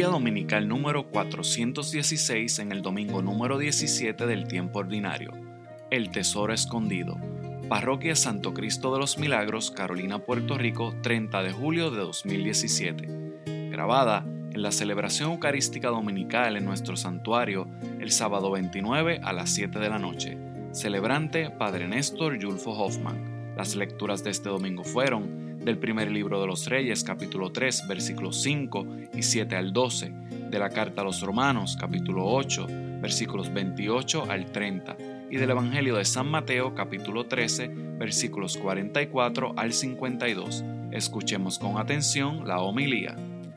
Homilia Dominical número 416 en el domingo número 17 del tiempo ordinario. El Tesoro Escondido. Parroquia Santo Cristo de los Milagros, Carolina, Puerto Rico, 30 de julio de 2017. Grabada en la celebración eucarística dominical en nuestro santuario el sábado 29 a las 7 de la noche. Celebrante Padre Néstor Yulfo Hoffman. Las lecturas de este domingo fueron del primer libro de los Reyes, capítulo 3, versículos 5 y 7 al 12, de la carta a los Romanos, capítulo 8, versículos 28 al 30, y del Evangelio de San Mateo, capítulo 13, versículos 44 al 52. Escuchemos con atención la homilía.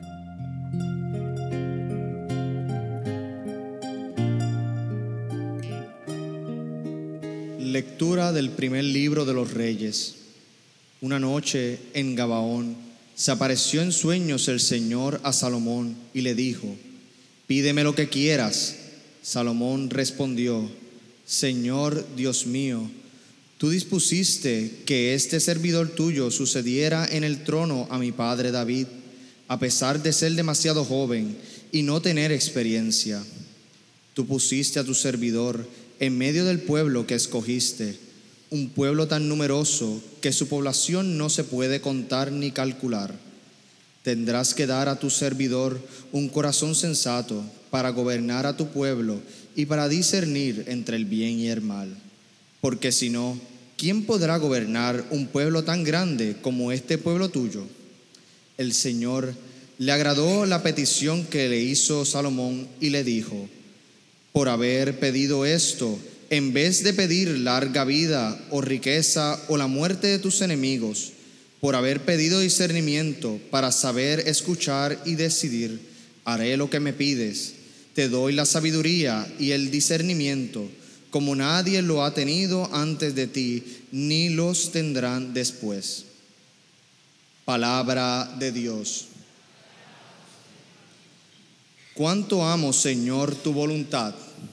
Lectura del primer libro de los Reyes. Una noche en Gabaón se apareció en sueños el Señor a Salomón y le dijo: «Pídeme lo que quieras». Salomón respondió: «Señor Dios mío, tú dispusiste que este servidor tuyo sucediera en el trono a mi padre David, a pesar de ser demasiado joven y no tener experiencia. Tú pusiste a tu servidor en medio del pueblo que escogiste, un pueblo tan numeroso que su población no se puede contar ni calcular. Tendrás que dar a tu servidor un corazón sensato para gobernar a tu pueblo y para discernir entre el bien y el mal. Porque si no, ¿quién podrá gobernar un pueblo tan grande como este pueblo tuyo?». El Señor le agradó la petición que le hizo Salomón y le dijo: «Por haber pedido esto, en vez de pedir larga vida o riqueza o la muerte de tus enemigos, por haber pedido discernimiento para saber escuchar y decidir, haré lo que me pides. Te doy la sabiduría y el discernimiento, como nadie lo ha tenido antes de ti, ni los tendrán después». Palabra de Dios. Cuánto amo, Señor, tu voluntad.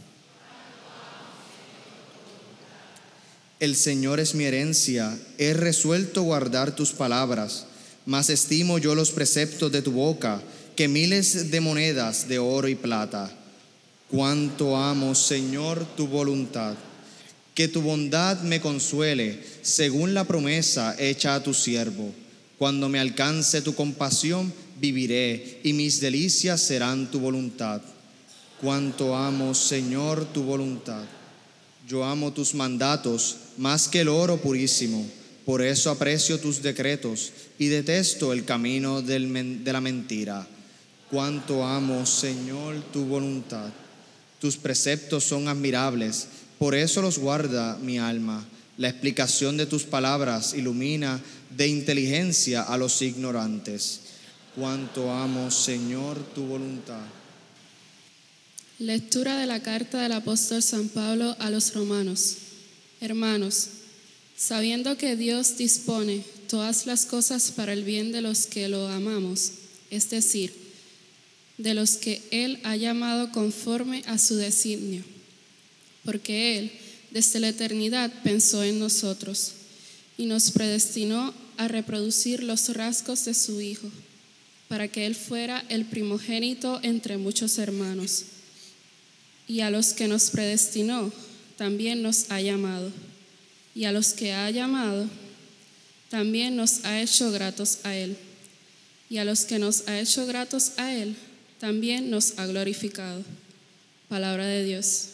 El Señor es mi herencia, he resuelto guardar tus palabras, más estimo yo los preceptos de tu boca que miles de monedas de oro y plata. Cuánto amo, Señor, tu voluntad. Que tu bondad me consuele, según la promesa hecha a tu siervo. Cuando me alcance tu compasión, viviré, y mis delicias serán tu voluntad. Cuánto amo, Señor, tu voluntad. Yo amo tus mandatos más que el oro purísimo, por eso aprecio tus decretos y detesto el camino de la mentira. Cuánto amo, Señor, tu voluntad. Tus preceptos son admirables, por eso los guarda mi alma. La explicación de tus palabras ilumina de inteligencia a los ignorantes. Cuánto amo, Señor, tu voluntad. Lectura de la carta del apóstol San Pablo a los Romanos. Hermanos, sabiendo que Dios dispone todas las cosas para el bien de los que lo amamos, es decir, de los que Él ha llamado conforme a su designio, porque Él desde la eternidad pensó en nosotros y nos predestinó a reproducir los rasgos de su Hijo, para que Él fuera el primogénito entre muchos hermanos. Y a los que nos predestinó, también nos ha llamado. Y a los que ha llamado, también nos ha hecho gratos a Él. Y a los que nos ha hecho gratos a Él, también nos ha glorificado. Palabra de Dios.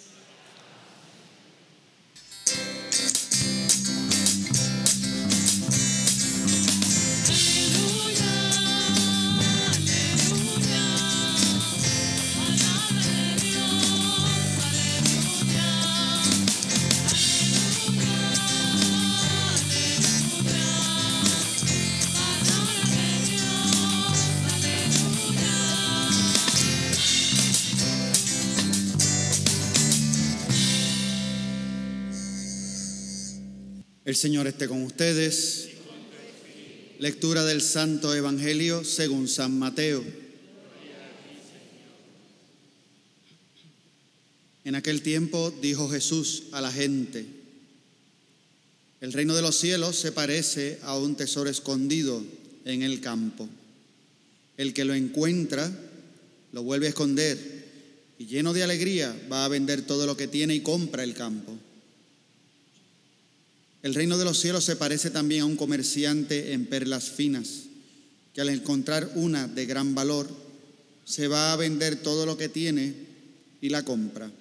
El Señor esté con ustedes. Lectura del Santo Evangelio según San Mateo. En aquel tiempo dijo Jesús a la gente: el reino de los cielos se parece a un tesoro escondido en el campo. El que lo encuentra lo vuelve a esconder y lleno de alegría va a vender todo lo que tiene y compra el campo. El reino de los cielos se parece también a un comerciante en perlas finas, que al encontrar una de gran valor, se va a vender todo lo que tiene y la compra.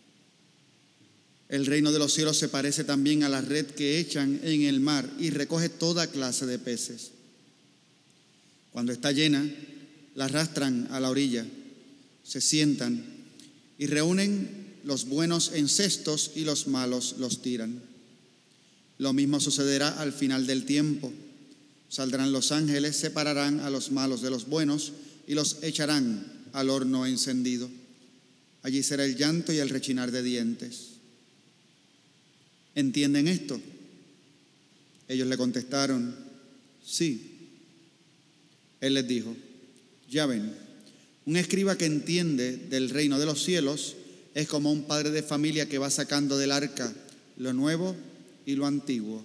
El reino de los cielos se parece también a la red que echan en el mar y recoge toda clase de peces. Cuando está llena, la arrastran a la orilla, se sientan y reúnen los buenos en cestos y los malos los tiran. Lo mismo sucederá al final del tiempo. Saldrán los ángeles, separarán a los malos de los buenos y los echarán al horno encendido. Allí será el llanto y el rechinar de dientes. ¿Entienden esto? Ellos le contestaron, sí. Él les dijo, ya ven, un escriba que entiende del reino de los cielos es como un padre de familia que va sacando del arca lo nuevo y lo antiguo.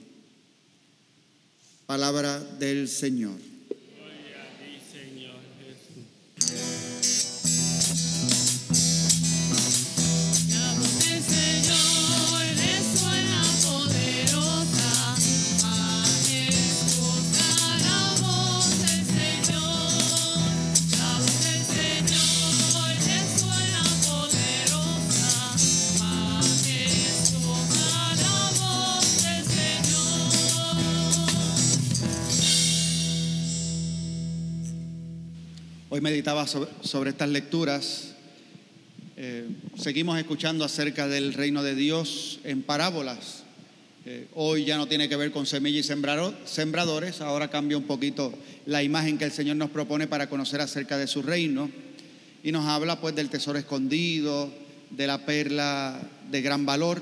Palabra del Señor. Gloria a ti, Señor Jesús. La voz del Señor resuena poderosa, majestuosa la voz del Señor. La voz del Señor resuena poderosa, majestuosa la voz del Señor. Hoy meditaba sobre estas lecturas. Seguimos escuchando acerca del reino de Dios en parábolas. Hoy ya no tiene que ver con semillas y sembradores, ahora cambia un poquito la imagen que el Señor nos propone para conocer acerca de su reino. Y nos habla pues del tesoro escondido, de la perla de gran valor.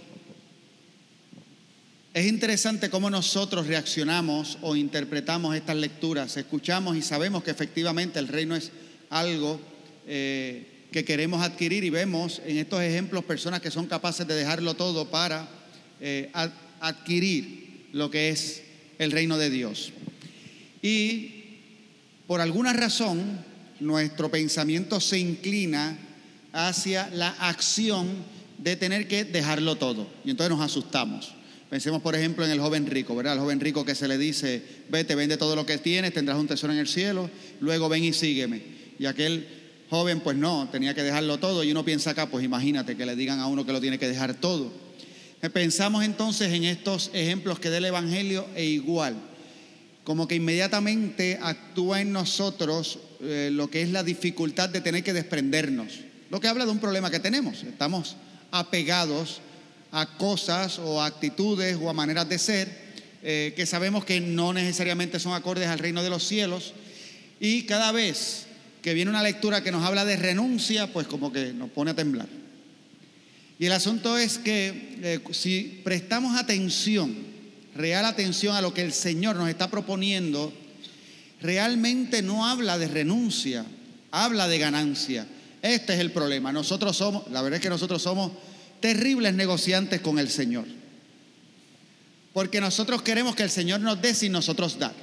Es interesante cómo nosotros reaccionamos o interpretamos estas lecturas. Escuchamos y sabemos que efectivamente el reino es algo que queremos adquirir, y vemos en estos ejemplos personas que son capaces de dejarlo todo para adquirir lo que es el reino de Dios. Y por alguna razón nuestro pensamiento se inclina hacia la acción de tener que dejarlo todo, y entonces nos asustamos. Pensemos, por ejemplo, en el joven rico, ¿verdad? El joven rico que se le dice, vete, vende todo lo que tienes, tendrás un tesoro en el cielo, luego ven y sígueme. Y aquel joven, pues no, tenía que dejarlo todo. Y uno piensa acá, pues imagínate que le digan a uno que lo tiene que dejar todo. Pensamos entonces en estos ejemplos que da el Evangelio e igual, como que inmediatamente actúa en nosotros lo que es la dificultad de tener que desprendernos. Lo que habla de un problema que tenemos. Estamos apegados a cosas o a actitudes o a maneras de ser que sabemos que no necesariamente son acordes al reino de los cielos, y cada vez que viene una lectura que nos habla de renuncia, pues como que nos pone a temblar. Y el asunto es que si prestamos atención, real atención a lo que el Señor nos está proponiendo, realmente no habla de renuncia, habla de ganancia. Este es el problema. La verdad es que nosotros somos terribles negociantes con el Señor, porque nosotros queremos que el Señor nos dé sin nosotros dar.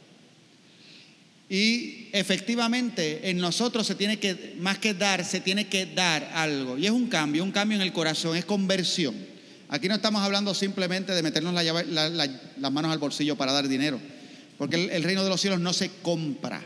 Y efectivamente en nosotros más que dar, se tiene que dar algo, y es un cambio en el corazón, es conversión. Aquí no estamos hablando simplemente de meternos las manos al bolsillo para dar dinero, porque el reino de los cielos no se compra.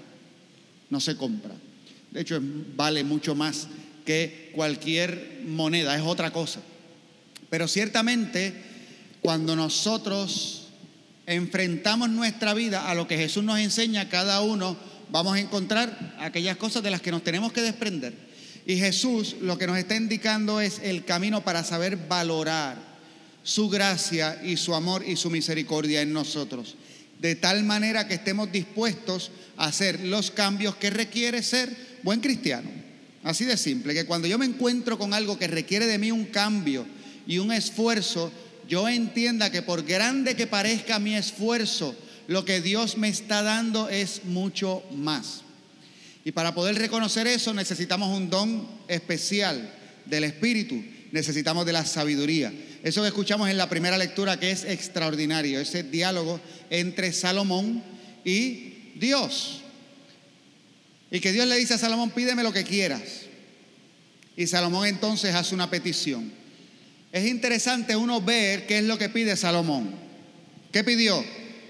De hecho vale mucho más que cualquier moneda, es otra cosa. Pero ciertamente cuando nosotros enfrentamos nuestra vida a lo que Jesús nos enseña, cada uno vamos a encontrar aquellas cosas de las que nos tenemos que desprender. Y Jesús lo que nos está indicando es el camino para saber valorar su gracia y su amor y su misericordia en nosotros, de tal manera que estemos dispuestos a hacer los cambios que requiere ser buen cristiano. Así de simple, que cuando yo me encuentro con algo que requiere de mí un cambio y un esfuerzo, yo entienda que por grande que parezca mi esfuerzo, lo que Dios me está dando es mucho más. Y para poder reconocer eso necesitamos un don especial del Espíritu, necesitamos de la sabiduría. Eso que escuchamos en la primera lectura, que es extraordinario, ese diálogo entre Salomón y Dios. Y que Dios le dice a Salomón, pídeme lo que quieras. Y Salomón entonces hace una petición. Es interesante uno ver qué es lo que pide Salomón. ¿Qué pidió?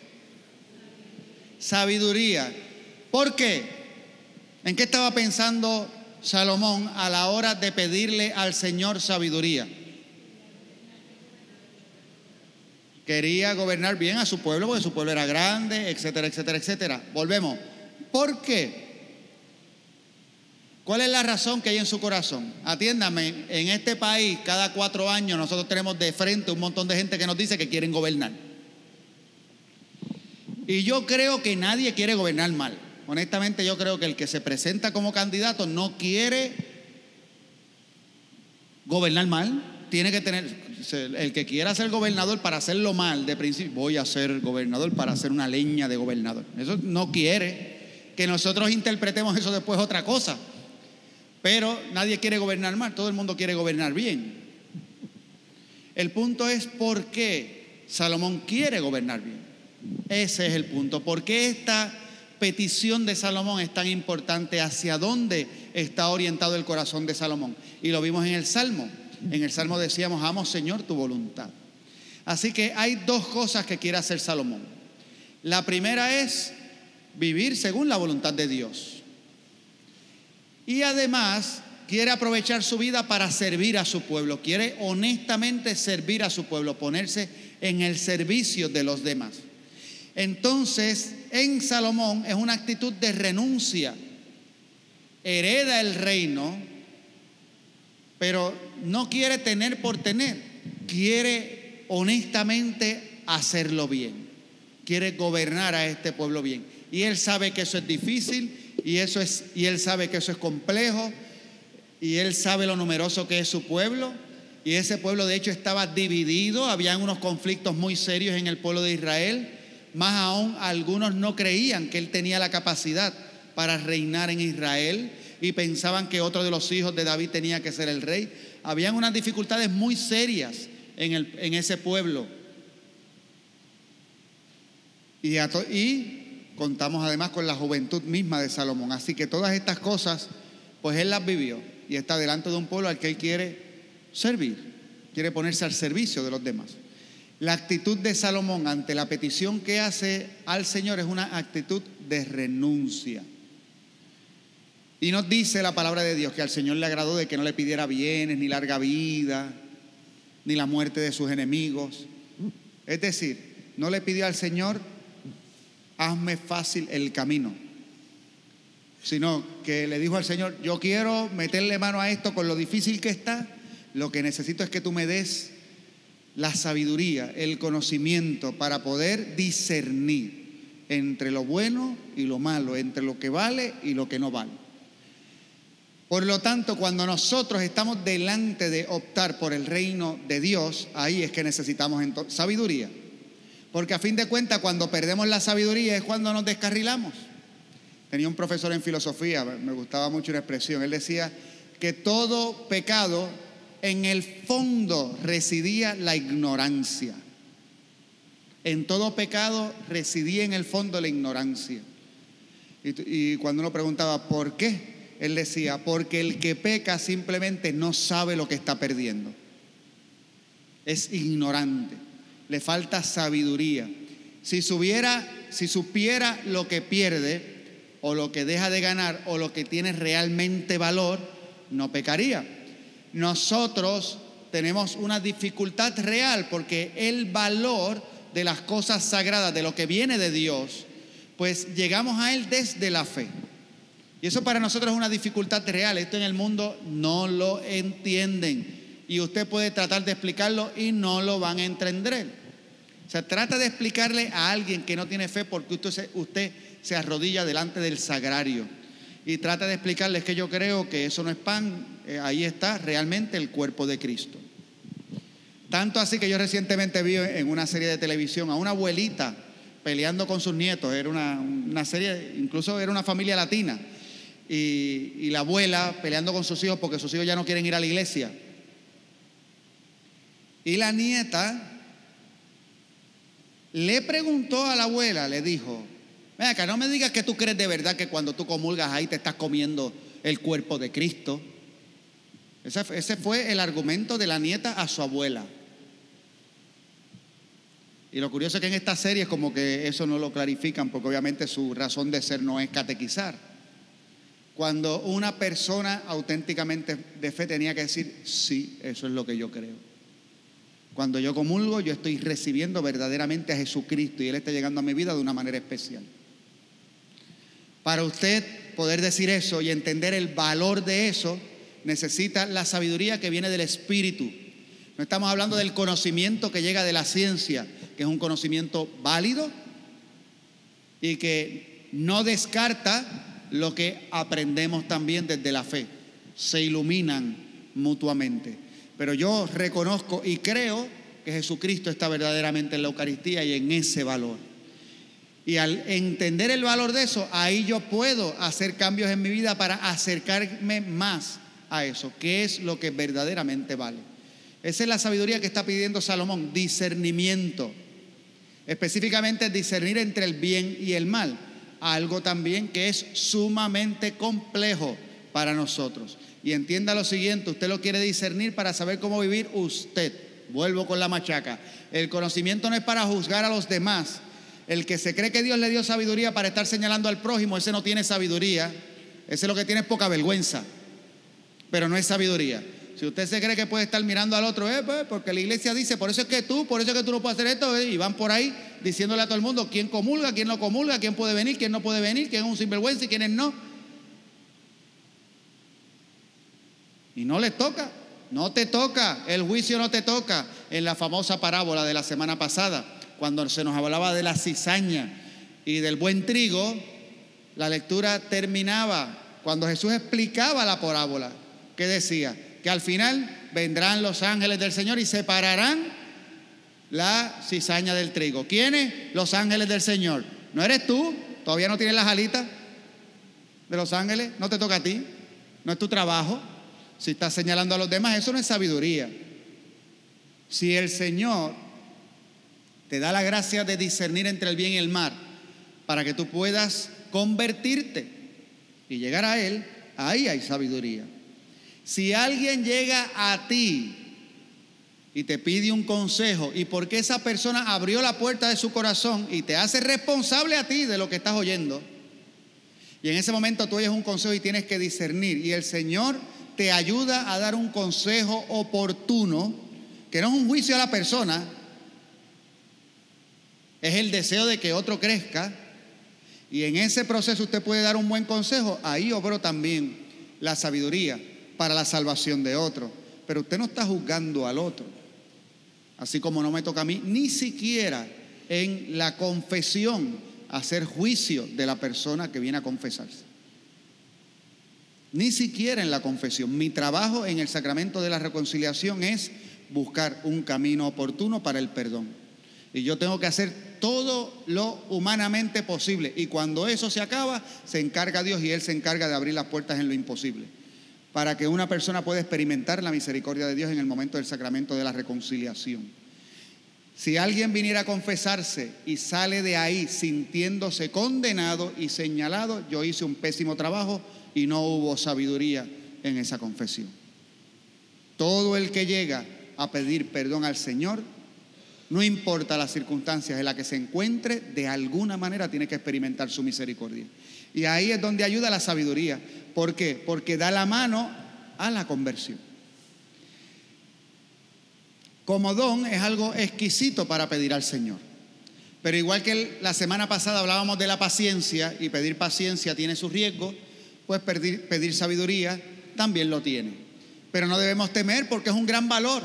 Sabiduría. ¿Por qué? ¿En qué estaba pensando Salomón a la hora de pedirle al Señor sabiduría? Quería gobernar bien a su pueblo porque su pueblo era grande, etcétera, etcétera, etcétera. Volvemos. ¿Por qué? ¿Cuál es la razón que hay en su corazón? Atiéndame, en este país cada 4 años nosotros tenemos de frente un montón de gente que nos dice que quieren gobernar. Y yo creo que nadie quiere gobernar mal. Honestamente yo creo que el que se presenta como candidato no quiere gobernar mal. Tiene que tener, el que quiera ser gobernador para hacerlo mal, de principio, voy a ser gobernador para hacer una leña de gobernador. Eso no quiere. Que nosotros interpretemos eso después otra cosa. Pero nadie quiere gobernar mal, todo el mundo quiere gobernar bien. El punto es por qué Salomón quiere gobernar bien. Ese es el punto. ¿Por qué esta petición de Salomón es tan importante? ¿Hacia dónde está orientado el corazón de Salomón? Y lo vimos en el Salmo. En el Salmo decíamos, amo Señor tu voluntad. Así que hay 2 cosas que quiere hacer Salomón. La primera es vivir según la voluntad de Dios. Y además quiere aprovechar su vida para servir a su pueblo. Quiere honestamente servir a su pueblo, ponerse en el servicio de los demás. Entonces, en Salomón es una actitud de renuncia. Hereda el reino, pero no quiere tener por tener. Quiere honestamente hacerlo bien. Quiere gobernar a este pueblo bien. Y él sabe que eso es difícil. Y él sabe que eso es complejo, y él sabe lo numeroso que es su pueblo, y ese pueblo de hecho estaba dividido, habían unos conflictos muy serios en el pueblo de Israel, más aún algunos no creían que él tenía la capacidad para reinar en Israel y pensaban que otro de los hijos de David tenía que ser el rey. Habían unas dificultades muy serias en ese pueblo, y contamos además con la juventud misma de Salomón. Así que todas estas cosas, pues él las vivió y está delante de un pueblo al que él quiere servir, quiere ponerse al servicio de los demás. La actitud de Salomón ante la petición que hace al Señor es una actitud de renuncia. Y nos dice la palabra de Dios que al Señor le agradó de que no le pidiera bienes, ni larga vida, ni la muerte de sus enemigos. Es decir, no le pidió al Señor, hazme fácil el camino, sino que le dijo al Señor, yo quiero meterle mano a esto con lo difícil que está, lo que necesito es que tú me des la sabiduría, el conocimiento para poder discernir entre lo bueno y lo malo, entre lo que vale y lo que no vale. Por lo tanto, cuando nosotros estamos delante de optar por el reino de Dios, ahí es que necesitamos sabiduría. Porque a fin de cuentas, cuando perdemos la sabiduría es cuando nos descarrilamos. Tenía un profesor en filosofía, me gustaba mucho una expresión. Él decía que todo pecado, en el fondo residía la ignorancia. En todo pecado residía en el fondo la ignorancia. Y cuando uno preguntaba ¿por qué? Él decía, porque el que peca simplemente no sabe lo que está perdiendo. Es ignorante. Le falta sabiduría. Si supiera lo que pierde, o lo que deja de ganar, o lo que tiene realmente valor, no pecaría. Nosotros tenemos una dificultad real, porque el valor de las cosas sagradas, de lo que viene de Dios, pues llegamos a él desde la fe. Y eso para nosotros es una dificultad real. Esto en el mundo no lo entienden. Y usted puede tratar de explicarlo y no lo van a entender. O sea, trata de explicarle a alguien que no tiene fe porque usted se arrodilla delante del sagrario. Y trata de explicarles que yo creo que eso no es pan, ahí está realmente el cuerpo de Cristo. Tanto así que yo recientemente vi en una serie de televisión a una abuelita peleando con sus nietos. Era una serie, incluso era una familia latina. Y la abuela peleando con sus hijos porque sus hijos ya no quieren ir a la iglesia. Y la nieta le preguntó a la abuela, le dijo, Ven acá, no me digas que tú crees de verdad que cuando tú comulgas ahí te estás comiendo el cuerpo de Cristo. Ese fue el argumento de la nieta a su abuela. Y lo curioso es que en esta serie es como que eso no lo clarifican, porque obviamente su razón de ser no es catequizar. Cuando una persona auténticamente de fe tenía que decir, sí, eso es lo que yo creo. Cuando yo comulgo, yo estoy recibiendo verdaderamente a Jesucristo y Él está llegando a mi vida de una manera especial. Para usted poder decir eso y entender el valor de eso, necesita la sabiduría que viene del Espíritu. No estamos hablando del conocimiento que llega de la ciencia, que es un conocimiento válido y que no descarta lo que aprendemos también desde la fe. Se iluminan mutuamente. Pero yo reconozco y creo que Jesucristo está verdaderamente en la Eucaristía y en ese valor. Y al entender el valor de eso, ahí yo puedo hacer cambios en mi vida para acercarme más a eso, que es lo que verdaderamente vale. Esa es la sabiduría que está pidiendo Salomón, discernimiento. Específicamente discernir entre el bien y el mal, algo también que es sumamente complejo para nosotros. Y entienda lo siguiente, usted lo quiere discernir para saber cómo vivir usted. Vuelvo con la machaca. El conocimiento no es para juzgar a los demás. El que se cree que Dios le dio sabiduría para estar señalando al prójimo, ese no tiene sabiduría. Ese lo que tiene es poca vergüenza, pero no es sabiduría. Si usted se cree que puede estar mirando al otro, pues, porque la iglesia dice, por eso es que tú no puedes hacer esto, y van por ahí diciéndole a todo el mundo quién comulga, quién no comulga, quién puede venir, quién no puede venir, quién es un sinvergüenza y quién no. Y no les toca, no te toca, el juicio no te toca. En la famosa parábola de la semana pasada, cuando se nos hablaba de la cizaña y del buen trigo, la lectura terminaba cuando Jesús explicaba la parábola. ¿Qué decía? Que al final vendrán los ángeles del Señor y separarán la cizaña del trigo. ¿Quiénes? Los ángeles del Señor. ¿No eres tú? ¿Todavía no tienes las alitas de los ángeles? ¿No te toca a ti? ¿No es tu trabajo? Si estás señalando a los demás, eso no es sabiduría. Si el Señor te da la gracia de discernir entre el bien y el mal para que tú puedas convertirte y llegar a Él, ahí hay sabiduría. Si alguien llega a ti y te pide un consejo, y porque esa persona abrió la puerta de su corazón y te hace responsable a ti de lo que estás oyendo, y en ese momento tú oyes un consejo y tienes que discernir, y el Señor te ayuda a dar un consejo oportuno, que no es un juicio a la persona, es el deseo de que otro crezca, y en ese proceso usted puede dar un buen consejo. Ahí obró también la sabiduría para la salvación de otro. Pero usted no está juzgando al otro, así como no me toca a mí, ni siquiera en la confesión hacer juicio de la persona que viene a confesarse. Ni siquiera en la confesión. Mi trabajo en el sacramento de la reconciliación es buscar un camino oportuno para el perdón. Y yo tengo que hacer todo lo humanamente posible. Y cuando eso se acaba, se encarga Dios, y Él se encarga de abrir las puertas en lo imposible, para que una persona pueda experimentar la misericordia de Dios en el momento del sacramento de la reconciliación. Si alguien viniera a confesarse y sale de ahí sintiéndose condenado y señalado, yo hice un pésimo trabajo y no hubo sabiduría en esa confesión. Todo el que llega a pedir perdón al Señor, no importa las circunstancias en las que se encuentre, de alguna manera tiene que experimentar su misericordia. Y ahí es donde ayuda la sabiduría. ¿Por qué? Porque da la mano a la conversión. Como don es algo exquisito para pedir al Señor. Pero igual que la semana pasada hablábamos de la paciencia, y pedir paciencia tiene sus riesgos, pues pedir sabiduría también lo tiene. Pero no debemos temer, porque es un gran valor.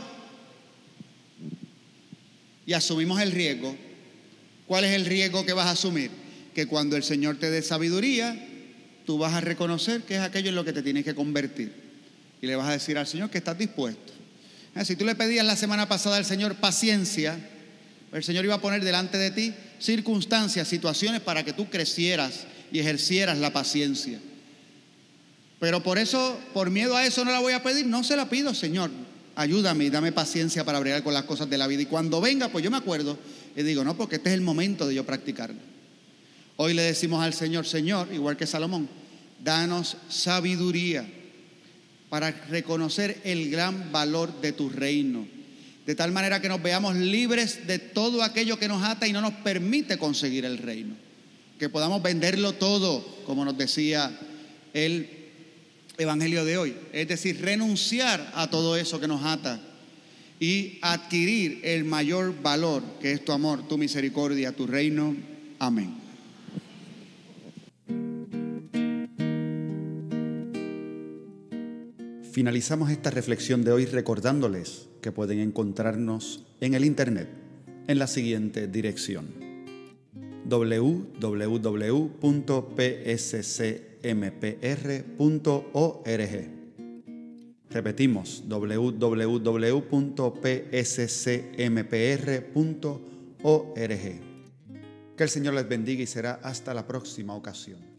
Y asumimos el riesgo. ¿Cuál es el riesgo que vas a asumir? Que cuando el Señor te dé sabiduría, tú vas a reconocer que es aquello en lo que te tienes que convertir. Y le vas a decir al Señor que estás dispuesto. Si tú le pedías la semana pasada al Señor paciencia, el Señor iba a poner delante de ti circunstancias, situaciones para que tú crecieras y ejercieras la paciencia. Pero por eso, por miedo a eso no la voy a pedir. No se la pido, Señor. Ayúdame y dame paciencia para bregar con las cosas de la vida. Y cuando venga, pues yo me acuerdo y digo, no, porque este es el momento de yo practicarlo. Hoy le decimos al Señor: Señor, igual que Salomón, danos sabiduría para reconocer el gran valor de tu reino, de tal manera que nos veamos libres de todo aquello que nos ata y no nos permite conseguir el reino, que podamos venderlo todo, como nos decía el Evangelio de hoy, es decir, renunciar a todo eso que nos ata y adquirir el mayor valor, que es tu amor, tu misericordia, tu reino. Amén. Finalizamos esta reflexión de hoy recordándoles que pueden encontrarnos en el internet en la siguiente dirección: www.pscmpr.org. Repetimos: www.pscmpr.org. Que el Señor les bendiga y será hasta la próxima ocasión.